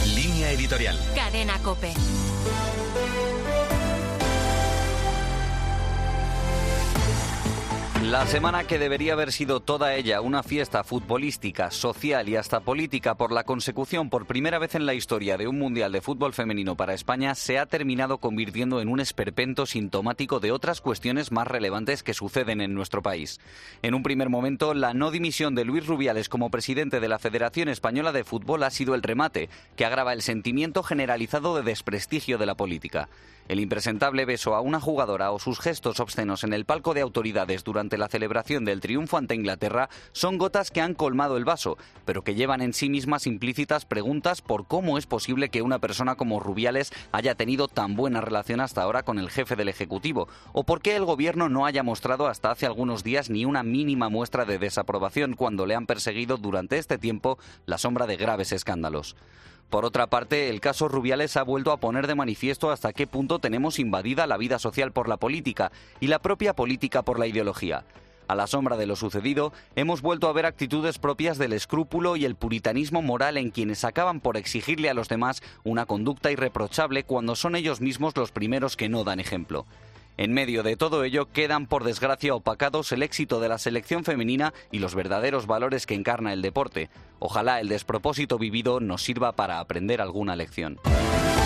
Línea editorial. Cadena COPE. La semana que debería haber sido toda ella una fiesta futbolística, social y hasta política por la consecución por primera vez en la historia de un Mundial de Fútbol Femenino para España se ha terminado convirtiendo en un esperpento sintomático de otras cuestiones más relevantes que suceden en nuestro país. En un primer momento, la no dimisión de Luis Rubiales como presidente de la Federación Española de Fútbol ha sido el remate, que agrava el sentimiento generalizado de desprestigio de la política. El impresentable beso a una jugadora o sus gestos obscenos en el palco de autoridades durante la celebración del triunfo ante Inglaterra son gotas que han colmado el vaso, pero que llevan en sí mismas implícitas preguntas por cómo es posible que una persona como Rubiales haya tenido tan buena relación hasta ahora con el jefe del Ejecutivo, o por qué el Gobierno no haya mostrado hasta hace algunos días ni una mínima muestra de desaprobación cuando le han perseguido durante este tiempo la sombra de graves escándalos. Por otra parte, el caso Rubiales ha vuelto a poner de manifiesto hasta qué punto tenemos invadida la vida social por la política y la propia política por la ideología. A la sombra de lo sucedido, hemos vuelto a ver actitudes propias del escrúpulo y el puritanismo moral en quienes acaban por exigirle a los demás una conducta irreprochable cuando son ellos mismos los primeros que no dan ejemplo. En medio de todo ello quedan, por desgracia, opacados el éxito de la selección femenina y los verdaderos valores que encarna el deporte. Ojalá el despropósito vivido nos sirva para aprender alguna lección.